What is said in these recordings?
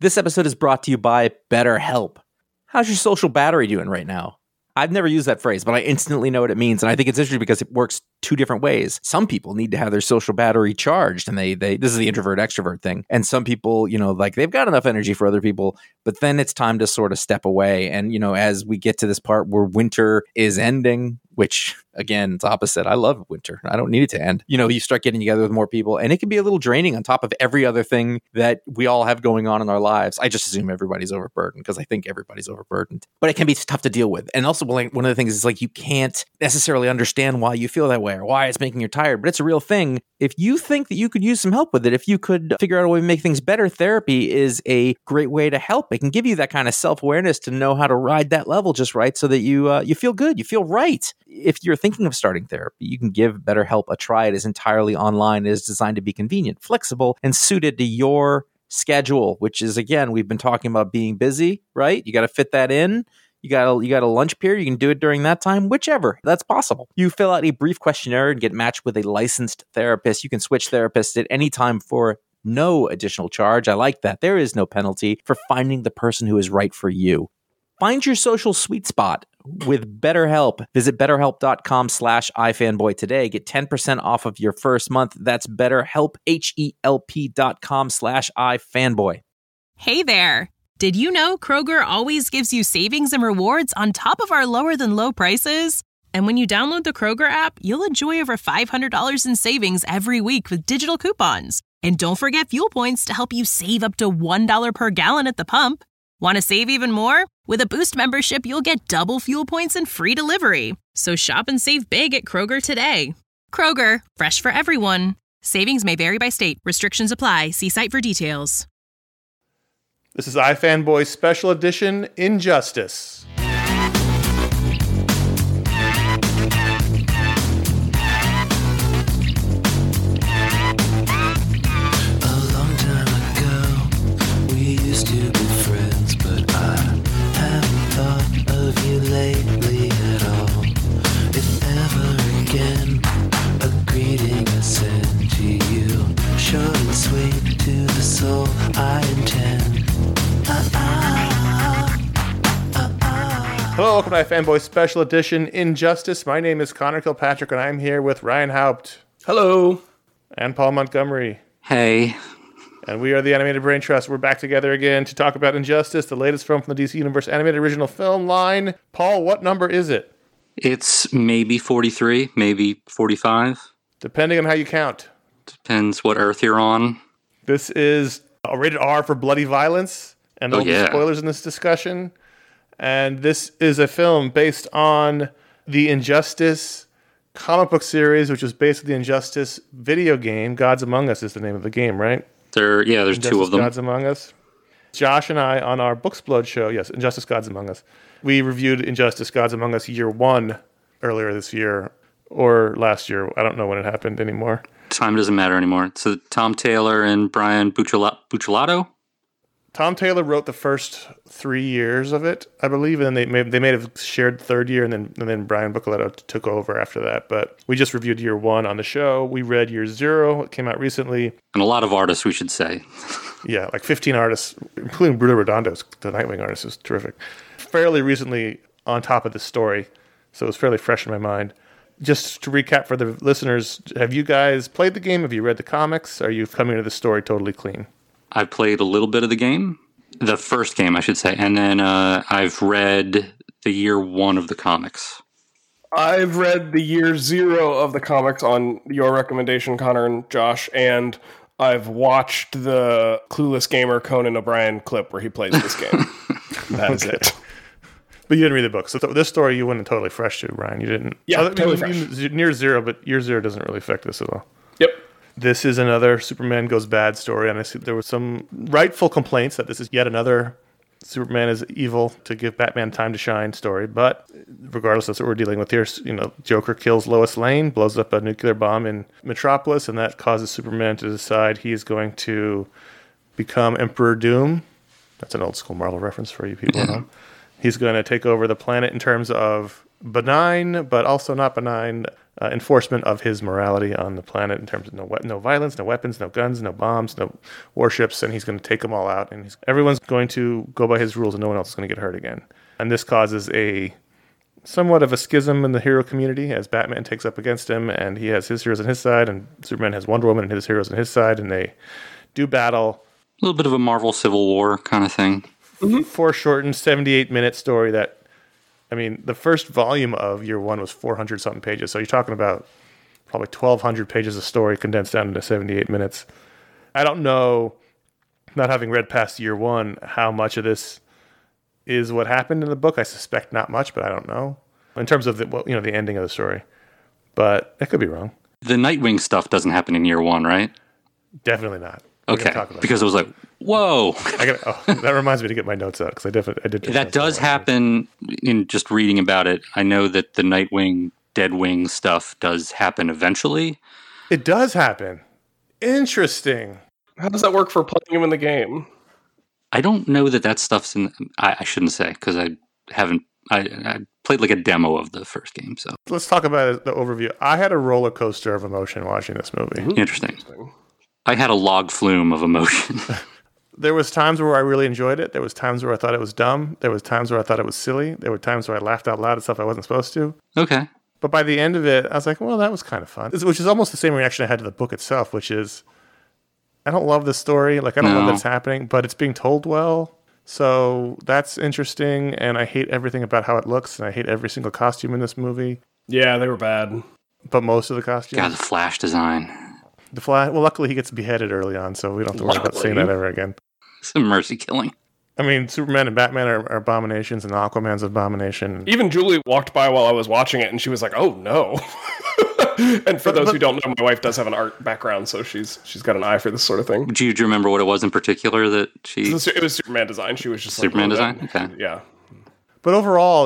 This episode is brought to you by BetterHelp. How's your social battery doing right now? I've never used that phrase, but I instantly know what it means. And I think it's interesting because it works two different ways. Some people need to have their social battery charged, and they this is the introvert extrovert thing. And some people, like they've got enough energy for other people, but then it's time to sort of step away. And, as we get to this part where winter is ending, which again, it's opposite. I love winter. I don't need it to end. You start getting together with more people, and it can be a little draining on top of every other thing that we all have going on in our lives. I just assume everybody's overburdened because I think everybody's overburdened, but it can be tough to deal with. And also, one of the things is like you can't necessarily understand why you feel that way or why it's making you tired, but it's a real thing. If you think that you could use some help with it, if you could figure out a way to make things better, therapy is a great way to help. It can give you that kind of self-awareness to know how to ride that level just right so that you feel good, you feel right. If you're thinking of starting therapy, you can give BetterHelp a try. It is entirely online. It is designed to be convenient, flexible, and suited to your schedule, which is, again, we've been talking about being busy, right? You got to fit that in. You got a lunch period. You can do it during that time, whichever. That's possible. You fill out a brief questionnaire and get matched with a licensed therapist. You can switch therapists at any time for no additional charge. I like that. There is no penalty for finding the person who is right for you. Find your social sweet spot with BetterHelp. Visit BetterHelp.com/iFanboy today. Get 10% off of your first month. That's BetterHelp, HELP.com/iFanboy. Hey there. Did you know Kroger always gives you savings and rewards on top of our lower than low prices? And when you download the Kroger app, you'll enjoy over $500 in savings every week with digital coupons. And don't forget fuel points to help you save up to $1 per gallon at the pump. Want to save even more? With a Boost membership, you'll get double fuel points and free delivery. So shop and save big at Kroger today. Kroger, fresh for everyone. Savings may vary by state. Restrictions apply. See site for details. This is iFanboy Special Edition, Injustice. Lately at all. If ever again a greeting I send to you, short and sweet to the soul I intend. Hello, welcome to iFanboy Special Edition, Injustice. My name is Connor Kilpatrick, and I'm here with Ryan Haupt. Hello. And Paul Montgomery. Hey. And we are the Animated Brain Trust. We're back together again to talk about Injustice, the latest film from the DC Universe animated original film line. Paul, what number is it? It's maybe 43, maybe 45. Depending on how you count. Depends what Earth you're on. This is a rated R for bloody violence, and there'll be spoilers in this discussion. And this is a film based on the Injustice comic book series, which was based on the Injustice video game. Gods Among Us is the name of the game, right? There's Injustice, two of them. Gods Among Us. Josh and I, on our Booksplode show, yes, Injustice, Gods Among Us, we reviewed Injustice, Gods Among Us Year 1 earlier this year, or last year. I don't know when it happened anymore. Time doesn't matter anymore. So Tom Taylor and Brian Buccellato? Tom Taylor wrote the first 3 years of it, I believe, and then they may have shared the third year, and then Brian Buccellato took over after that. But we just reviewed Year 1 on the show. We read Year 0. It came out recently. And a lot of artists, we should say. Yeah, like 15 artists, including Bruno Redondo, the Nightwing artist, is terrific. Fairly recently on top of this story, so it was fairly fresh in my mind. Just to recap for the listeners, have you guys played the game? Have you read the comics? Are you coming to the story totally clean? I played a little bit of the game. The first game, I should say. And then I've read the Year 1 of the comics. I've read the Year 0 of the comics on your recommendation, Connor and Josh, and I've watched the Clueless Gamer Conan O'Brien clip where he plays this game. That's it. But you didn't read the book. So this story you went totally fresh to, Ryan. You didn't. Yeah, totally fresh. Near 0, but Year 0 doesn't really affect this at all. Yep. This is another Superman Goes Bad story, and I see there were some rightful complaints that this is yet another Superman is evil to give Batman time to shine story. But regardless, that's what we're dealing with here. Joker kills Lois Lane, blows up a nuclear bomb in Metropolis, and that causes Superman to decide he is going to become Emperor Doom. That's an old school Marvel reference for you people at home. He's going to take over the planet in terms of benign, but also not benign enforcement of his morality on the planet in terms of no violence, no weapons, no guns, no bombs, no warships, and he's going to take them all out. And everyone's going to go by his rules, and no one else is going to get hurt again. And this causes somewhat of a schism in the hero community as Batman takes up against him, and he has his heroes on his side, and Superman has Wonder Woman and his heroes on his side, and they do battle. A little bit of a Marvel Civil War kind of thing. Foreshortened 78-minute story that, I mean, the first volume of Year One was 400-something pages, so you're talking about probably 1,200 pages of story condensed down into 78 minutes. I don't know, not having read past Year One, how much of this is what happened in the book. I suspect not much, but I don't know. In terms of the ending of the story. But I could be wrong. The Nightwing stuff doesn't happen in Year One, right? Definitely not. Okay, because I was like, whoa. That reminds me to get my notes out, because I did. That does happen in just reading about it. I know that the Nightwing, Deadwing stuff does happen eventually. It does happen. Interesting. How does that work for playing him in the game? I don't know that stuff's in. I shouldn't say, because I haven't. I played like a demo of the first game. So let's talk about the overview. I had a roller coaster of emotion watching this movie. Interesting. I had a log flume of emotion. There was times where I really enjoyed it. There was times where I thought it was dumb. There was times where I thought it was silly. There were times where I laughed out loud at stuff I wasn't supposed to. Okay. But by the end of it, I was like, well, that was kind of fun. Which is almost the same reaction I had to the book itself, which is, I don't love the story. Like, I don't love that it's happening, but it's being told well. So that's interesting. And I hate everything about how it looks. And I hate every single costume in this movie. Yeah, they were bad. But most of the costumes. God, the Flash design. The Flash. Well, luckily he gets beheaded early on, so we don't have to worry about seeing that ever again. Some mercy killing. I mean, Superman and Batman are abominations, and Aquaman's an abomination. Even Julie walked by while I was watching it, and she was like, "Oh no!" And for those who don't know, my wife does have an art background, so she's got an eye for this sort of thing. Do you remember what it was in particular that she? It was Superman design. She was just Superman like, design. Okay, yeah. But overall,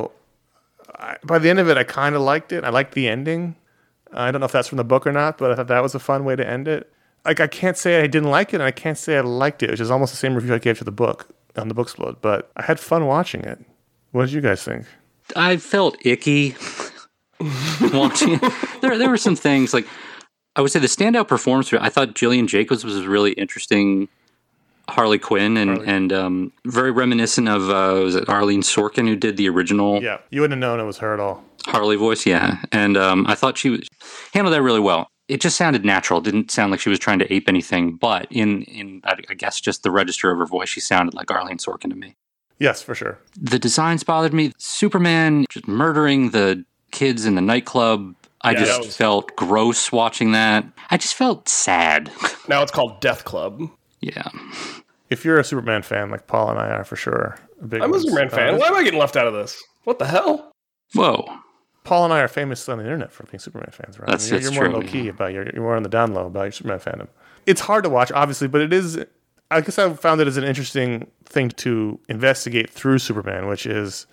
by the end of it, I kind of liked it. I liked the ending. I don't know if that's from the book or not, but I thought that was a fun way to end it. Like, I can't say I didn't like it, and I can't say I liked it, which is almost the same review I gave to the book on the Booksplode. But I had fun watching it. What did you guys think? I felt icky watching it. There were some things, like, I would say the standout performance, I thought Gillian Jacobs was a really interesting Harley Quinn, and very reminiscent of, was it Arlene Sorkin, who did the original? Yeah, you wouldn't have known it was her at all. Harley voice, yeah. And I thought she handled that really well. It just sounded natural. It didn't sound like she was trying to ape anything, but in I guess just the register of her voice, she sounded like Arlene Sorkin to me. Yes, for sure. The designs bothered me. Superman just murdering the kids in the nightclub. I just felt gross watching that. I just felt sad. Now it's called Death Club. Yeah. If you're a Superman fan, like Paul and I are for sure. I'm a Superman fan. Why am I getting left out of this? What the hell? Whoa. Paul and I are famous on the internet for being Superman fans, right? You're more low key about you're more on the down low about your Superman fandom. It's hard to watch, obviously, but it is. I guess I found it as an interesting thing to investigate through Superman, which is,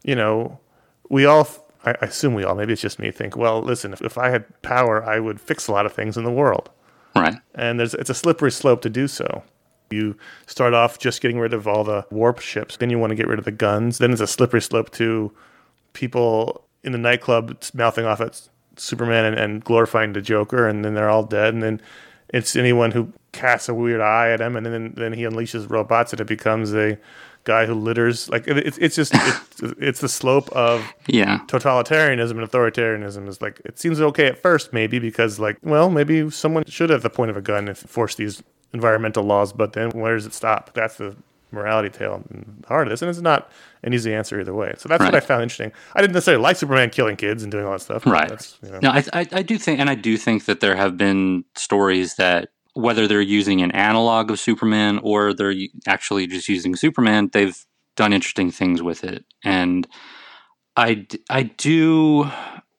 we all. I assume we all. Maybe it's just me. Think, well, listen, if I had power, I would fix a lot of things in the world. Right. And it's a slippery slope to do so. You start off just getting rid of all the warp ships, then you want to get rid of the guns. Then it's a slippery slope to people in the nightclub mouthing off at Superman and glorifying the Joker, and then they're all dead. And then it's anyone who casts a weird eye at him, and then he unleashes robots, and it becomes a guy who litters. Like it's just it's the slope of totalitarianism and authoritarianism. Is like, it seems okay at first, maybe because maybe someone should have the point of a gun and force these environmental laws, but then where does it stop? That's the morality tale and the heart of this, and it's not an easy answer either way. So that's what I found interesting. I didn't necessarily like Superman killing kids and doing all that stuff. Right. No, I do think that there have been stories that, whether they're using an analog of Superman or they're actually just using Superman, they've done interesting things with it. And I do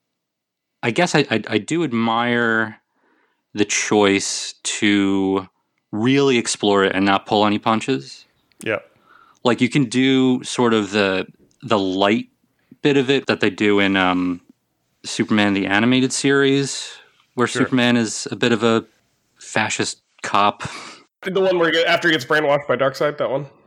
admire the choice to really explore it and not pull any punches. Yeah. Like, you can do sort of the light bit of it that they do in Superman the Animated Series, where Superman is a bit of a fascist cop. The one where after he gets brainwashed by Darkseid, that one?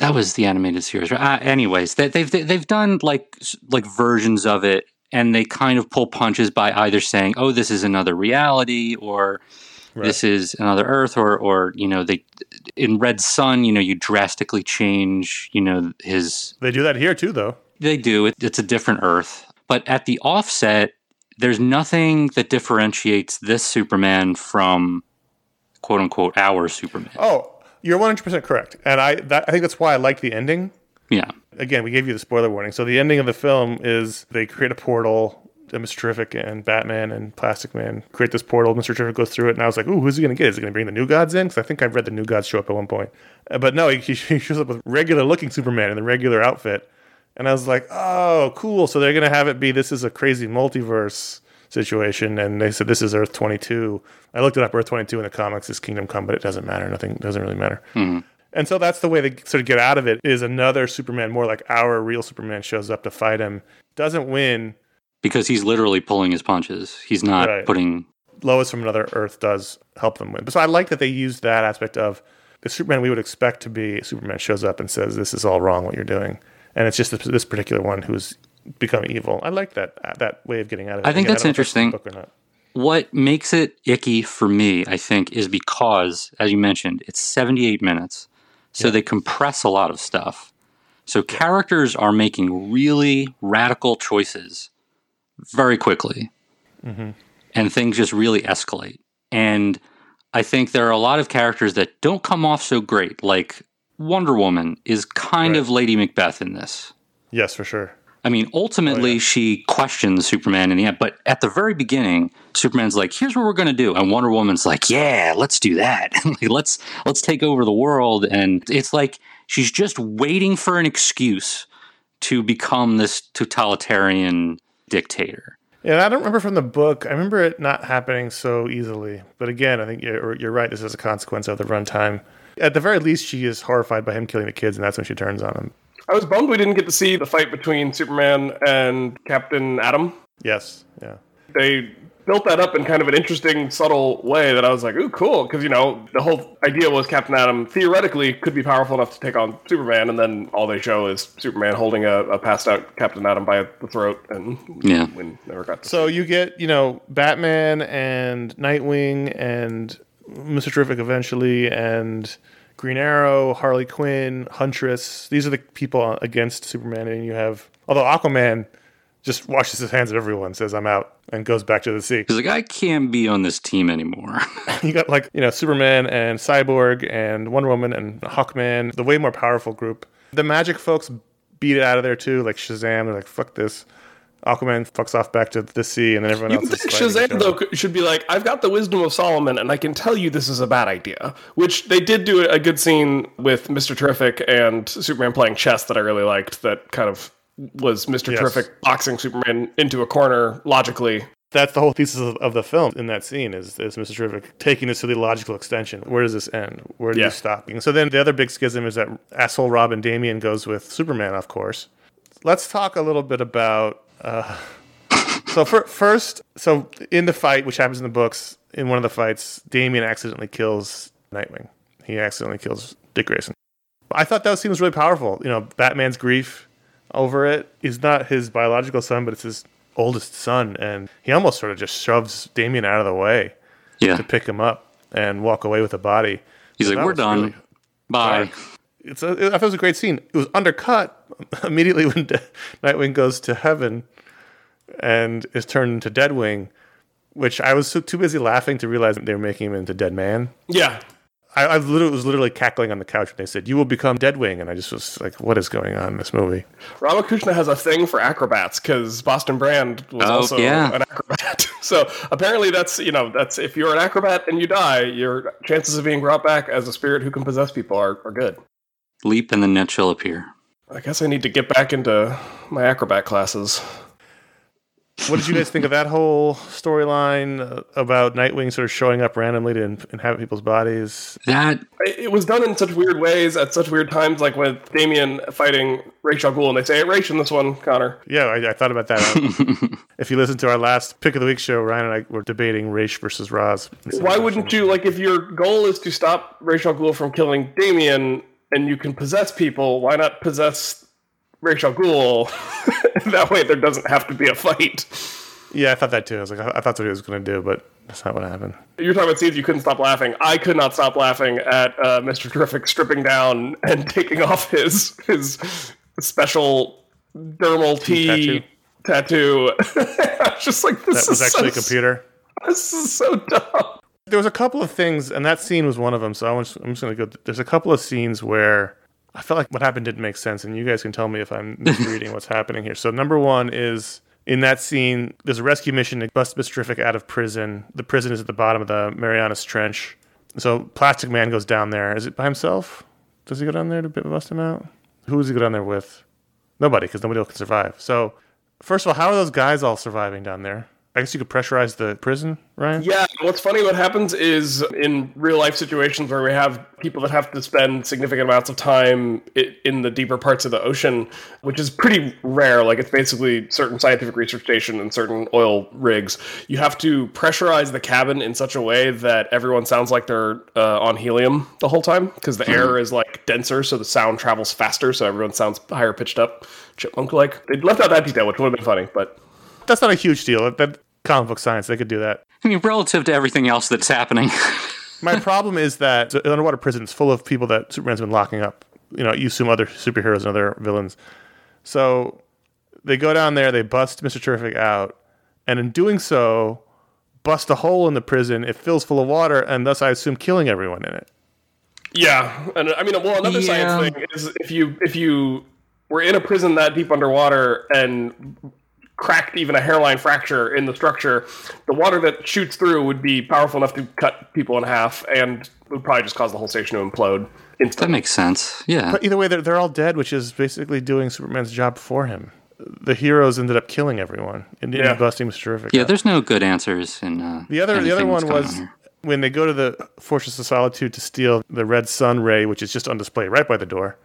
That was the animated series, right? Anyways, they've done like versions of it, and they kind of pull punches by either saying, "Oh, this is another reality," or "This is another Earth," or they in Red Sun, you drastically change, his. They do that here too, though. They do. It's a different Earth, but at the offset, there's nothing that differentiates this Superman from "quote unquote" our Superman. Oh. You're 100% correct. And I think that's why I liked the ending. Yeah. Again, we gave you the spoiler warning. So the ending of the film is they create a portal. Mr. Terrific and Batman and Plastic Man create this portal. Mr. Terrific goes through it. And I was like, ooh, who's he going to get? Is he going to bring the New Gods in? Because I think I've read the New Gods show up at one point. But no, he shows up with regular-looking Superman in the regular outfit. And I was like, oh, cool. So they're going to have it be this is a crazy multiverse situation, and they said this is Earth 22. I looked it up. Earth 22 in the comics is Kingdom Come, but it doesn't matter. Nothing doesn't really matter. Mm-hmm. And so that's the way they sort of get out of it. Is another Superman, more like our real Superman, shows up to fight him, doesn't win because he's literally pulling his punches. He's not putting. Lois from another Earth does help them win. So I like that they used that aspect of the Superman we would expect to be. Superman shows up and says, "This is all wrong. What you're doing," and it's just this particular one who's become evil. I like that way of getting out of it. I think that's interesting. Book or not. What makes it icky for me, I think, is because, as you mentioned, it's 78 minutes. So they compress a lot of stuff. So characters are making really radical choices very quickly. Mm-hmm. And things just really escalate. And I think there are a lot of characters that don't come off so great. Like Wonder Woman is kind of Lady Macbeth in this. Yes, for sure. I mean, ultimately, she questions Superman in the end. But at the very beginning, Superman's like, here's what we're going to do. And Wonder Woman's like, yeah, let's do that. let's take over the world. And it's like she's just waiting for an excuse to become this totalitarian dictator. Yeah, I don't remember from the book. I remember it not happening so easily. But again, I think you're right. This is a consequence of the runtime. At the very least, she is horrified by him killing the kids, and that's when she turns on him. I was bummed we didn't get to see the fight between Superman and Captain Atom. Yes, yeah. They built that up in kind of an interesting, subtle way that I was like, ooh, cool. Because, the whole idea was Captain Atom theoretically could be powerful enough to take on Superman, and then all they show is Superman holding a passed-out Captain Atom by the throat, and we never got to So you get, Batman and Nightwing and Mr. Terrific eventually, and Green Arrow, Harley Quinn, Huntress. These are the people against Superman. And you have, although Aquaman just washes his hands of everyone, says, I'm out, and goes back to the sea. He's like, I can't be on this team anymore. You got Superman and Cyborg and Wonder Woman and Hawkman, the way more powerful group. The Magic folks beat it out of there too, like Shazam. They're like, fuck this. Aquaman fucks off back to the sea, and then everyone else is fighting. Shazam, though, should be like, I've got the wisdom of Solomon, and I can tell you this is a bad idea. Which they did do a good scene with Mr. Terrific and Superman playing chess that I really liked. That kind of was Mr. Terrific boxing Superman into a corner logically. That's the whole thesis of the film in that scene is Mr. Terrific taking this to the logical extension. Where does this end? Where do you stop? And so then the other big schism is that asshole Robin Damian goes with Superman, of course. Let's talk a little bit about... So in the fight, which happens in the books, in one of the fights, Damian accidentally kills Nightwing. He accidentally kills Dick Grayson. I thought that scene was really powerful. Batman's grief over it is not his biological son, but it's his oldest son, and he almost sort of just shoves Damian out of the way to pick him up and walk away with the body. He's like, we're done. Really bye. I thought it was a great scene. It was undercut immediately when Nightwing goes to heaven and is turned into Deadwing, which I was too busy laughing to realize they were making him into Dead Man. Yeah. I was literally cackling on the couch when they said, you will become Deadwing, and I just was like, what is going on in this movie? Ramakrishna has a thing for acrobats, because Boston Brand was also an acrobat. So apparently that's if you're an acrobat and you die, your chances of being brought back as a spirit who can possess people are good. Leap and the net shall appear. I guess I need to get back into my acrobat classes. What did you guys think of that whole storyline about Nightwing sort of showing up randomly to inhabit people's bodies? It was done in such weird ways at such weird times, like with Damian fighting Ra's al Ghul, and they say Ra's in this one, Connor. Yeah, I thought about that. If you listen to our last Pick of the Week show, Ryan and I were debating Ra's versus Ra's. Why wouldn't you, if your goal is to stop Ra's al Ghul from killing Damian, and you can possess people, why not possess Ra's al Ghul? That way there doesn't have to be a fight. Yeah, I thought that too. I was like, I thought that's what he was going to do, but that's not what happened. You're talking about scenes you couldn't stop laughing. I could not stop laughing at Mr. Terrific stripping down and taking off his special dermal T tattoo. I was just like, this that was is actually so, a computer. This is so dumb. There was a couple of things, and that scene was one of them. So I'm just going to go. There's a couple of scenes where I felt like what happened didn't make sense, and you guys can tell me if I'm misreading what's happening here. So number one is, in that scene, there's a rescue mission to bust Mr. Terrific out of prison. The prison is at the bottom of the Marianas Trench. So Plastic Man goes down there. Is it by himself? Does he go down there to bust him out? Who does he go down there with? Nobody, because nobody else can survive. So, first of all, how are those guys all surviving down there? I guess you could pressurize the prison, Ryan? Yeah, what's funny, what happens is in real life situations where we have people that have to spend significant amounts of time in the deeper parts of the ocean, which is pretty rare, like it's basically certain scientific research station and certain oil rigs, you have to pressurize the cabin in such a way that everyone sounds like they're on helium the whole time, because the air is like denser, so the sound travels faster, so everyone sounds higher pitched up, chipmunk-like. They left out that detail, which would have been funny, but... That's not a huge deal. That comic book science, they could do that. I mean, relative to everything else that's happening. My problem is that an underwater prison is full of people that Superman's been locking up. You know, you assume other superheroes and other villains. So they go down there, they bust Mr. Terrific out, and in doing so, bust a hole in the prison. It fills full of water, and thus I assume killing everyone in it. Yeah, and I mean, well, another science thing is if you were in a prison that deep underwater and cracked even a hairline fracture in the structure, the water that shoots through would be powerful enough to cut people in half and would probably just cause the whole station to implode instantly. That makes sense, yeah. But either way, they're all dead, which is basically doing Superman's job for him. The heroes ended up killing everyone and busting Mr. Terrific. Yeah, there's no good answers in the other one was when they go to the Fortress of Solitude to steal the Red Sun ray, which is just on display right by the door.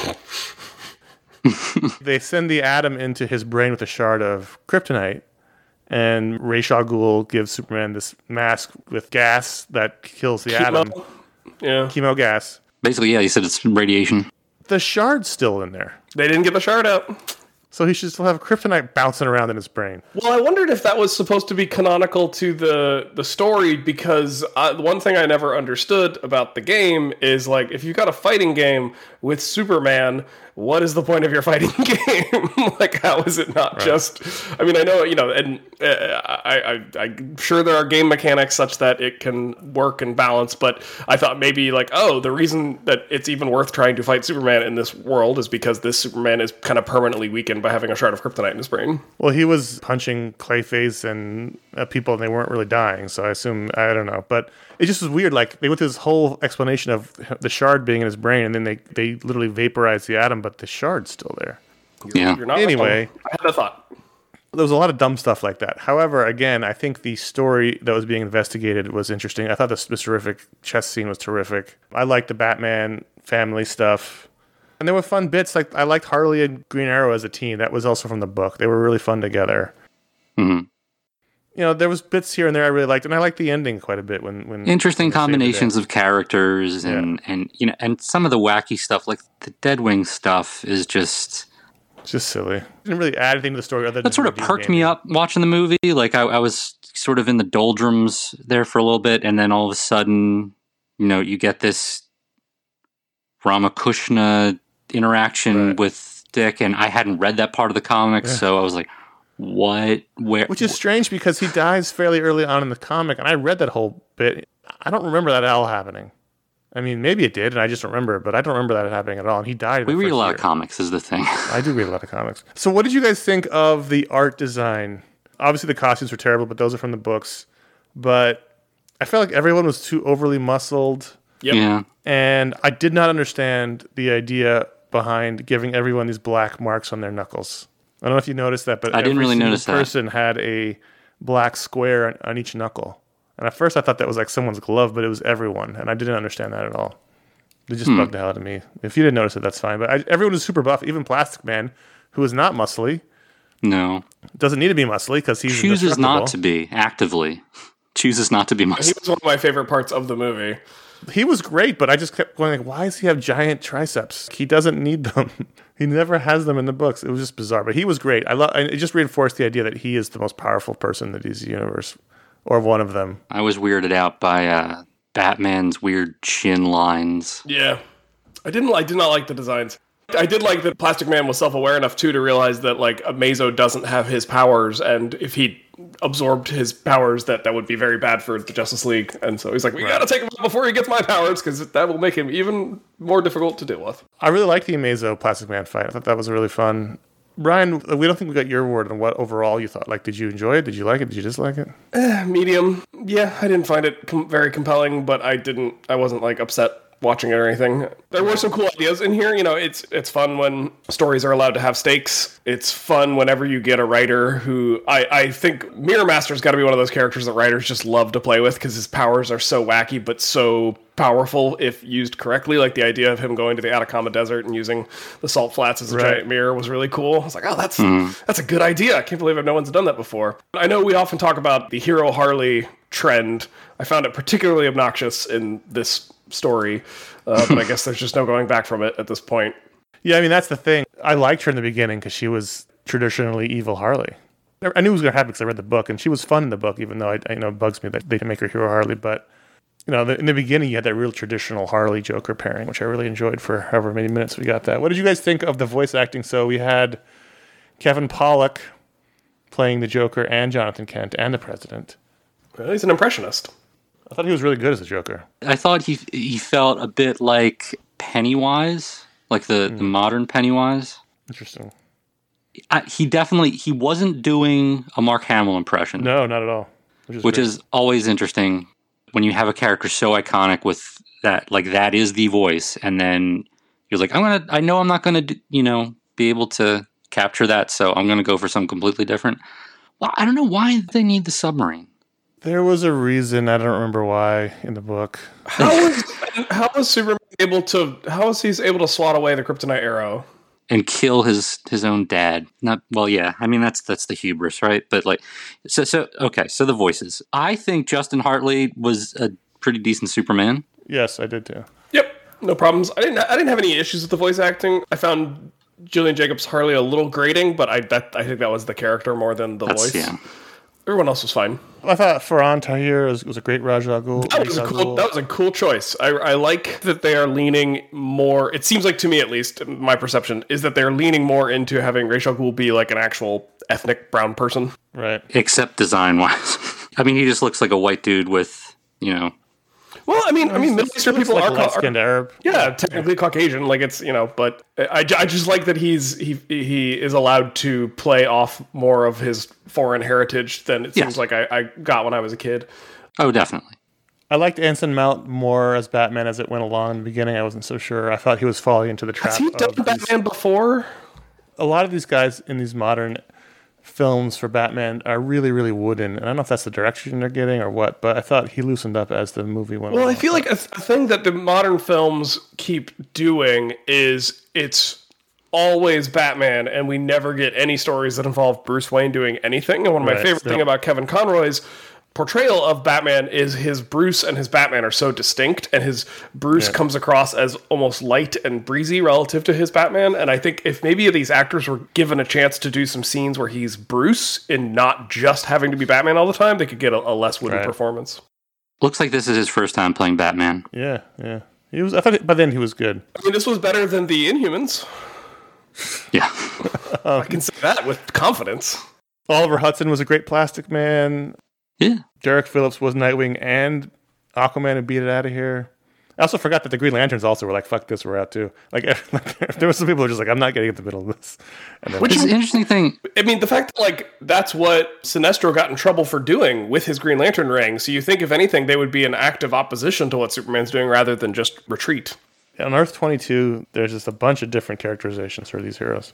They send the Atom into his brain with a shard of kryptonite, and Ra's al Ghul gives Superman this mask with gas that kills the Atom. Yeah. Chemo gas. Basically, yeah, you said it's radiation. The shard's still in there. They didn't get the shard out. So he should still have kryptonite bouncing around in his brain. Well, I wondered if that was supposed to be canonical to the story, because one thing I never understood about the game is, like, if you've got a fighting game with Superman, what is the point of your fighting game? Like, how is it not just... I mean, I know, you know, and I'm sure there are game mechanics such that it can work and balance, but I thought maybe, like, oh, the reason that it's even worth trying to fight Superman in this world is because this Superman is kind of permanently weakened by having a shard of kryptonite in his brain. Well, he was punching Clayface and people, and they weren't really dying, so I assume, I don't know. But it just was weird. Like, they went through this whole explanation of the shard being in his brain, and then they literally vaporized the Atom, but the shard's still there. Yeah. You're not anyway, wrong. I had that thought. There was a lot of dumb stuff like that. However, again, I think the story that was being investigated was interesting. I thought this terrific chess scene was terrific. I liked the Batman family stuff. And there were fun bits. Like, I liked Harley and Green Arrow as a team. That was also from the book. They were really fun together. Mm-hmm. You know, there was bits here and there I really liked, and I liked the ending quite a bit. When interesting combinations of characters and you know, and some of the wacky stuff, like the Deadwing stuff, is just silly. It didn't really add anything to the story. Other than that sort of perked me up watching the movie. Like I was sort of in the doldrums there for a little bit, and then all of a sudden, you know, you get this Ramakrishna interaction with Dick, and I hadn't read that part of the comics, so I was like, what? Where? Which is strange because he dies fairly early on in the comic, and I read that whole bit. I don't remember that at all happening. I mean, maybe it did, and I just don't remember it, but I don't remember that happening at all, and he died. We read a lot of comics, is the thing. I do read a lot of comics. So what did you guys think of the art design? Obviously, the costumes were terrible, but those are from the books. But I felt like everyone was too overly muscled. Yep. Yeah. And I did not understand the idea behind giving everyone these black marks on their knuckles. I don't know if you noticed that, but I didn't really notice that. Every person had a black square on each knuckle. And at first I thought that was like someone's glove, but it was everyone. And I didn't understand that at all. It just bugged the hell out of me. If you didn't notice it, that's fine. But everyone was super buff. Even Plastic Man, who is not muscly. No. Doesn't need to be muscly because he's chooses not to be, actively. Chooses not to be muscly. He was one of my favorite parts of the movie. He was great, but I just kept going like, why does he have giant triceps? He doesn't need them. He never has them in the books. It was just bizarre, but he was great. It just reinforced the idea that he is the most powerful person in the DC universe, or one of them. I was weirded out by Batman's weird chin lines. Yeah. I did not like the designs. I did like that Plastic Man was self-aware enough, too, to realize that, like, Amazo doesn't have his powers, and if he absorbed his powers, that would be very bad for the Justice League. And so he's like, we gotta take him out before he gets my powers, because that will make him even more difficult to deal with. I really liked the Amazo Plastic Man fight. I thought that was really fun. Brian, we don't think we got your word on what overall you thought. Like, did you enjoy it? Did you like it? Did you dislike it? Medium. Yeah, I didn't find it very compelling, but I wasn't, like, upset watching it or anything. There were some cool ideas in here. You know, it's fun when stories are allowed to have stakes. It's fun whenever you get a writer who I think Mirror Master's got to be one of those characters that writers just love to play with because his powers are so wacky but so powerful if used correctly. Like the idea of him going to the Atacama Desert and using the salt flats as a giant mirror was really cool. I was like, oh, that's a good idea. I can't believe no one's done that before. I know we often talk about the hero Harley trend. I found it particularly obnoxious in this story, but I guess there's just no going back from it at this point. Yeah, I mean, that's the thing. I liked her in the beginning because she was traditionally evil Harley. I knew it was going to happen because I read the book, and she was fun in the book, even though it bugs me that they didn't make her hero Harley. But, in the beginning, you had that real traditional Harley-Joker pairing, which I really enjoyed for however many minutes we got that. What did you guys think of the voice acting? So we had Kevin Pollak playing the Joker and Jonathan Kent and the President. Well, he's an impressionist. I thought he was really good as a Joker. I thought he felt a bit like Pennywise, like the modern Pennywise. Interesting. He wasn't doing a Mark Hamill impression. No, not at all. Which is always interesting when you have a character so iconic with that, like that is the voice, and then you're like, I know I'm not gonna, be able to capture that, so I'm gonna go for something completely different. Well, I don't know why they need the submarine. There was a reason, I don't remember why, in the book. How was Superman able to swat away the kryptonite arrow? And kill his own dad. I mean, that's the hubris, right? But so the voices. I think Justin Hartley was a pretty decent Superman. Yes, I did too. Yep, no problems. I didn't have any issues with the voice acting. I found Gillian Jacobs Harley a little grating, but I think that was the character more than the voice. Yeah. Everyone else was fine. I thought Farhan Tahir was a great Ra's al Ghul. That was a cool choice. I like that they are leaning more. It seems like, to me at least, my perception is that they're leaning more into having Ra's al Ghul be like an actual ethnic brown person. Right. Except design-wise. I mean, he just looks like a white dude with, Well, I mean, Middle Eastern people like light-skinned Arab. Yeah, technically Caucasian. Like it's, but I just like that he is allowed to play off more of his foreign heritage than it seems like I got when I was a kid. Oh, definitely. I liked Anson Mount more as Batman as it went along. In the beginning, I wasn't so sure. I thought he was falling into the trap. Has he done Batman before? A lot of these guys in these modern films for Batman are really, really wooden. And I don't know if that's the direction they're getting or what, but I thought he loosened up as the movie went along. I feel like a thing that the modern films keep doing is it's always Batman, and we never get any stories that involve Bruce Wayne doing anything. And one of my favorite things about Kevin Conroy's portrayal of Batman is his Bruce and his Batman are so distinct, and his Bruce comes across as almost light and breezy relative to his Batman. And I think if maybe these actors were given a chance to do some scenes where he's Bruce and not just having to be Batman all the time, they could get a less wooden performance. Looks like this is his first time playing Batman. Yeah. He was. I thought by then he was good. I mean, this was better than the Inhumans. Yeah. I can say that with confidence. Oliver Hudson was a great Plastic Man. Yeah. Derek Phillips was Nightwing and Aquaman and beat it out of here. I also forgot that the Green Lanterns also were like, fuck this, we're out too. Like there were some people who were just like, I'm not getting in the middle of this. Which is an interesting thing. I mean, the fact that that's what Sinestro got in trouble for doing with his Green Lantern ring. So you think, if anything, they would be in active opposition to what Superman's doing rather than just retreat. On Earth 22, there's just a bunch of different characterizations for these heroes.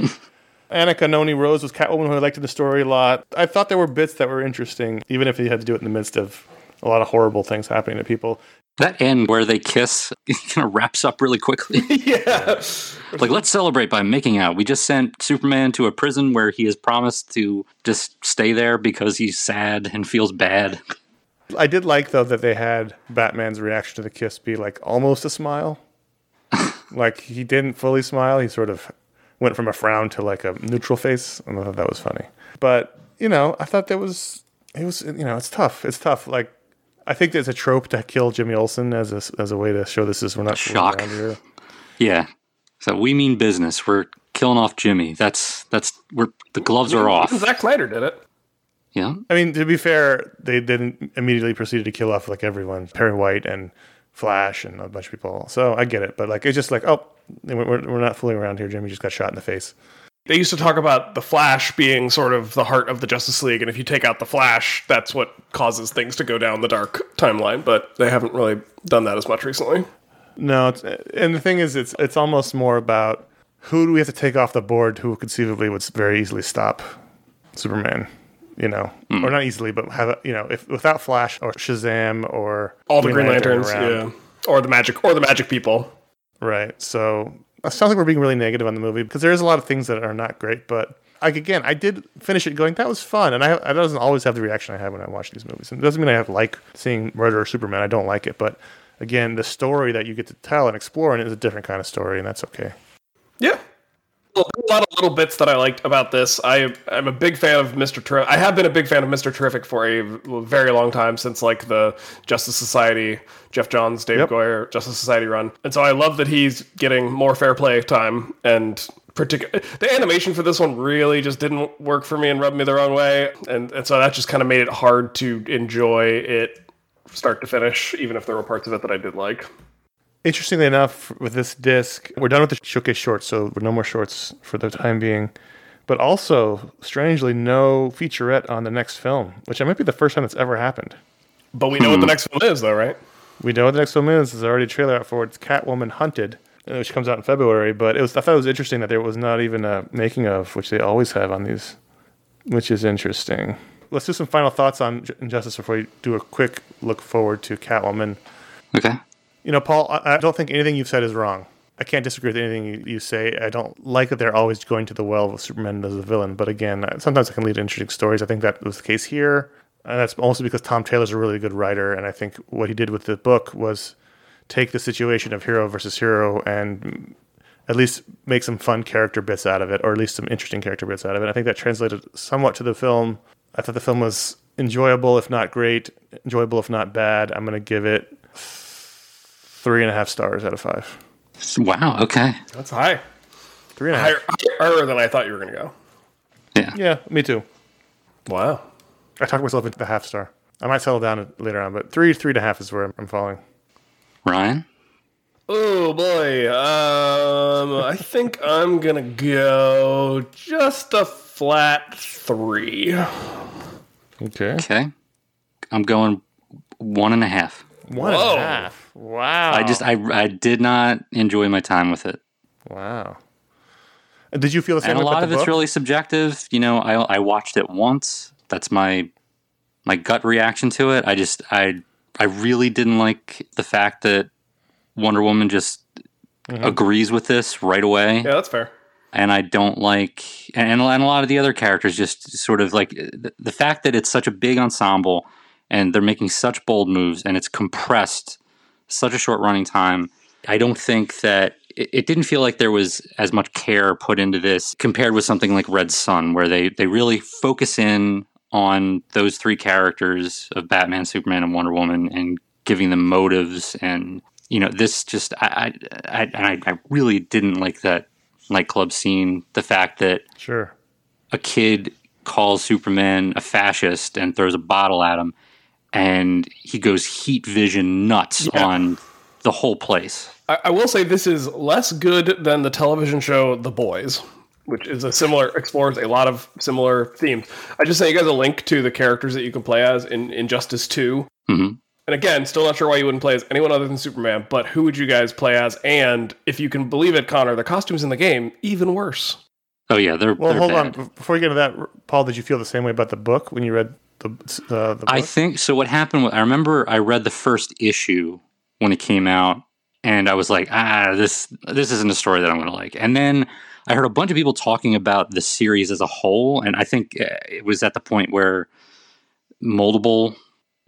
Annika Noni Rose was Catwoman, who I liked in the story a lot. I thought there were bits that were interesting, even if he had to do it in the midst of a lot of horrible things happening to people. That end where they kiss kind of wraps up really quickly. Yeah. Like, let's celebrate by making out. We just sent Superman to a prison where he has promised to just stay there because he's sad and feels bad. I did like, though, that they had Batman's reaction to the kiss be like almost a smile. Like, he didn't fully smile. He sort of went from a frown to like a neutral face. And I thought that was funny. But, I thought it was, it's tough. It's tough. Like, I think there's a trope to kill Jimmy Olsen as a way to show we're not shock around here. Yeah. So we mean business. We're killing off Jimmy. The gloves are off. Zack Snyder did it. Yeah. I mean, to be fair, they didn't immediately proceed to kill off like everyone, Perry White and Flash and a bunch of people. So I get it, but like it's just like, oh, we're not fooling around here. Jimmy just got shot in the face. They used to talk about the Flash being sort of the heart of the Justice League, and if you take out the Flash, that's what causes things to go down the dark timeline. But they haven't really done that as much recently. No, and the thing is, it's almost more about who do we have to take off the board who conceivably would very easily stop Superman. Or not easily, but have if without Flash or Shazam or all the Green Lanterns, yeah, or the magic people, right? So it sounds like we're being really negative on the movie because there is a lot of things that are not great. But I did finish it going, that was fun, and I doesn't always have the reaction I have when I watch these movies. And it doesn't mean I like seeing Murder or Superman. I don't like it, but again, the story that you get to tell and explore in it is a different kind of story, and that's okay. Yeah. A lot of little bits that I liked about this. I'm a big fan of Mr. Terrific. I have been a big fan of Mr. Terrific for a very long time, since like the Justice Society, Jeff Johns, Dave Goyer Justice Society run. And so I love that he's getting more fair play time, and the animation for this one really just didn't work for me and rubbed me the wrong way. And so that just kind of made it hard to enjoy it start to finish, even if there were parts of it that I did like. Interestingly enough, with this disc, we're done with the showcase shorts, so no more shorts for the time being. But also, strangely, no featurette on the next film, which might be the first time that's ever happened. But we know what the next film is, though, right? We know what the next film is. There's already a trailer out for it. It's Catwoman Hunted, which comes out in February. But I thought it was interesting that there was not even a making of, which they always have on these, which is interesting. Let's do some final thoughts on Injustice before we do a quick look forward to Catwoman. Okay. Paul, I don't think anything you've said is wrong. I can't disagree with anything you say. I don't like that they're always going to the well with Superman as a villain. But again, sometimes it can lead to interesting stories. I think that was the case here. And that's also because Tom Taylor's a really good writer. And I think what he did with the book was take the situation of hero versus hero and at least make some fun character bits out of it, or at least some interesting character bits out of it. I think that translated somewhat to the film. I thought the film was enjoyable, if not great, enjoyable, if not bad. I'm going to give it 3.5 stars out of 5. Wow, okay. That's high. 3.5. Higher than I thought you were going to go. Yeah, me too. Wow. I talked myself into the half star. I might settle down later on, but 3.5 is where I'm falling. Ryan? Oh, boy. I think I'm going to go just a flat 3. Okay. I'm going 1.5. 1.5. Wow. I did not enjoy my time with it. Wow. And did you feel the same? And a lot of it's book? really subjective. I watched it once. That's my gut reaction to it. I really didn't like the fact that Wonder Woman just agrees with this right away. Yeah, that's fair. And I don't like, and a lot of the other characters just sort of like the fact that it's such a big ensemble and they're making such bold moves and it's compressed such a short running time. I don't think that it didn't feel like there was as much care put into this compared with something like Red Sun, where they really focus in on those three characters of Batman, Superman, and Wonder Woman and giving them motives. And, this just, I really didn't like that nightclub scene. The fact that a kid calls Superman a fascist and throws a bottle at him, and he goes heat vision nuts on the whole place. I will say this is less good than the television show The Boys, which is explores a lot of similar themes. I just sent you guys a link to the characters that you can play as in Injustice 2. Mm-hmm. And again, still not sure why you wouldn't play as anyone other than Superman, but who would you guys play as? And if you can believe it, Connor, the costumes in the game, even worse. Oh, yeah, they're hold bad. on. Before you get into that, Paul, did you feel the same way about the book when you read the book? I think so. What happened? I remember I read the first issue when it came out, and I was like, this isn't a story that I'm going to like. And then I heard a bunch of people talking about the series as a whole, and I think it was at the point where Moldable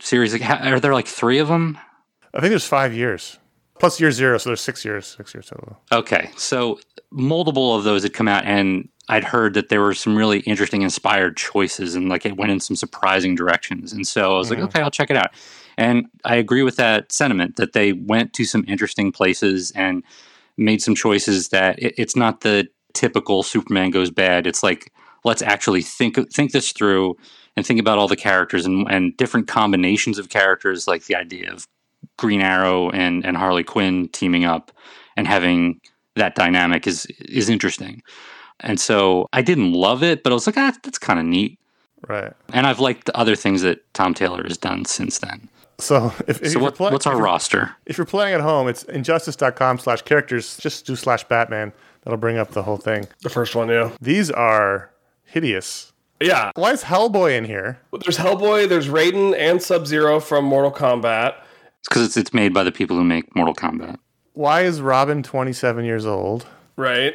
series? Like, are there like 3 of them? I think there's 5 years. Plus year 0, so there's 6 years. 6 years total. Okay, so multiple of those had come out, and I'd heard that there were some really interesting, inspired choices, and like it went in some surprising directions. And so I was like, okay, I'll check it out. And I agree with that sentiment that they went to some interesting places and made some choices that it's not the typical Superman goes bad. It's like, let's actually think this through and think about all the characters and different combinations of characters, like the idea of Green Arrow and Harley Quinn teaming up and having that dynamic is interesting. And so I didn't love it, but I was like, that's kind of neat. Right. And I've liked the other things that Tom Taylor has done since then. So what's our roster? If you're playing at home, it's injustice.com/characters. Just do /Batman. That'll bring up the whole thing. The first one, yeah. These are hideous. Yeah. Why is Hellboy in here? There's Hellboy, there's Raiden and Sub-Zero from Mortal Kombat. It's because it's made by the people who make Mortal Kombat. Why is Robin 27 years old? Right.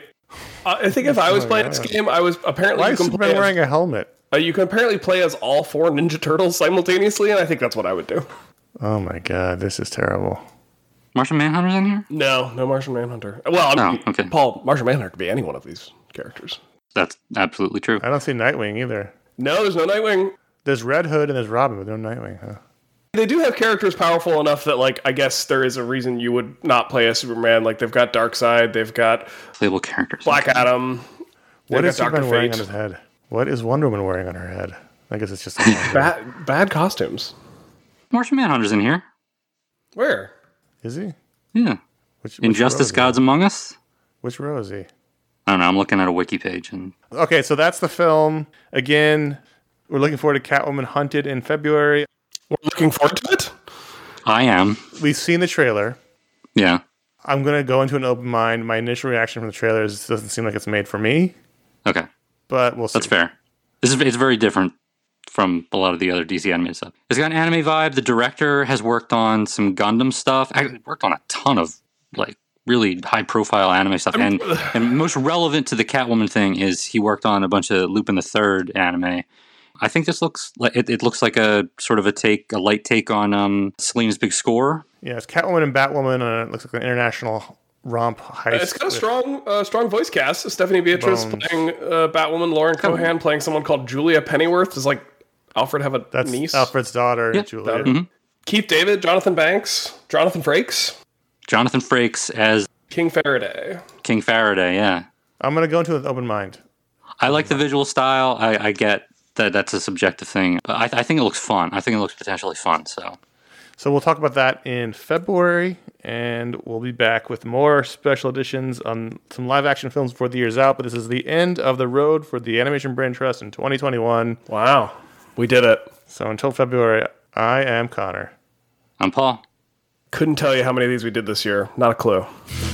I think if I was playing this game, I was apparently... Why is Superman wearing a helmet? You can apparently play as all 4 Ninja Turtles simultaneously, and I think that's what I would do. Oh my god, this is terrible. Martian Manhunter's in here? No Martian Manhunter. Well, I mean, okay. Paul, Martian Manhunter could be any one of these characters. That's absolutely true. I don't see Nightwing either. No, there's no Nightwing. There's Red Hood and there's Robin, but no Nightwing, huh? They do have characters powerful enough that, like, I guess there is a reason you would not play as Superman. Like, they've got Darkseid, they've got playable characters. Black Adam. What is Superman wearing on his head? What is Wonder Woman wearing on her head? I guess it's just bad costumes. Martian Manhunter's in here. Where? Is he? Yeah. Which Injustice Gods Among Us? Which row is he? I don't know. I'm looking at a wiki page. Okay, so that's the film. Again, we're looking forward to Catwoman Hunted in February. We're looking forward to it? I am. We've seen the trailer. Yeah. I'm going to go into an open mind. My initial reaction from the trailer is it doesn't seem like it's made for me. Okay. But we'll see. That's fair. It's very different from a lot of the other DC animated stuff. It's got an anime vibe. The director has worked on some Gundam stuff. Actually, worked on a ton of like really high profile anime stuff. And most relevant to the Catwoman thing is he worked on a bunch of Lupin the Third anime. I think this looks like it looks like a sort of a light take on Selena's Big Score. Yeah, it's Catwoman and Batwoman, and it looks like an international romp heist. It's got a strong voice cast. Stephanie Beatrice playing Batwoman, Lauren Cohan playing someone called Julia Pennyworth. Does like Alfred have a niece? Alfred's daughter, Julia. Mm-hmm. Keith David, Jonathan Banks, Jonathan Frakes. Jonathan Frakes as King Faraday. King Faraday, yeah. I'm going to go into an open mind. I like the visual style. I get that that's a subjective thing. But I think it looks fun. I think it looks potentially fun. So we'll talk about that in February, and we'll be back with more special editions on some live-action films before the year's out. But this is the end of the road for the Animation Brain Trust in 2021. Wow. We did it. So until February, I am Connor. I'm Paul. Couldn't tell you how many of these we did this year. Not a clue.